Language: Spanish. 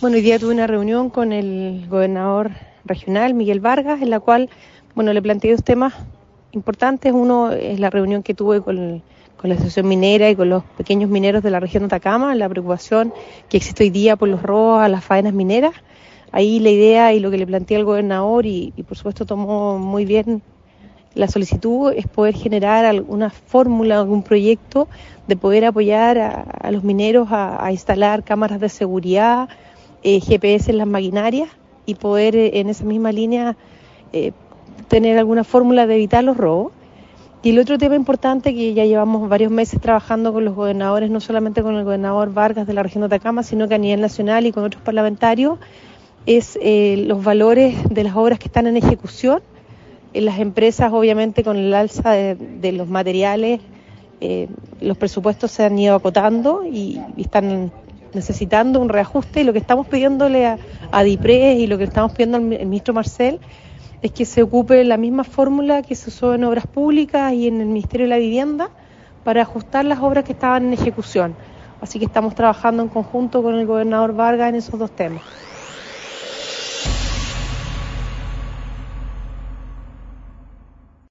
Bueno, hoy día tuve una reunión con el gobernador regional, Miguel Vargas, en la cual, le planteé dos temas importantes. Uno es la reunión que tuve con la Asociación Minera y con los pequeños mineros de la región de Atacama, la preocupación que existe hoy día por los robos a las faenas mineras. Ahí la idea y lo que le planteé al gobernador, y por supuesto tomó muy bien la solicitud, es poder generar alguna fórmula, algún proyecto de poder apoyar a los mineros a instalar cámaras de seguridad, GPS en las maquinarias, y poder en esa misma línea tener alguna fórmula de evitar los robos. Y el otro tema importante que ya llevamos varios meses trabajando con los gobernadores, no solamente con el gobernador Vargas de la región de Atacama, sino que a nivel nacional y con otros parlamentarios, es los valores de las obras que están en ejecución. En las empresas, obviamente, con el alza de los materiales, los presupuestos se han ido acotando y están necesitando un reajuste, y lo que estamos pidiéndole a DIPRES y lo que estamos pidiendo al ministro Marcel es que se ocupe la misma fórmula que se usó en obras públicas y en el Ministerio de la Vivienda para ajustar las obras que estaban en ejecución. Así que estamos trabajando en conjunto con el gobernador Vargas en esos dos temas.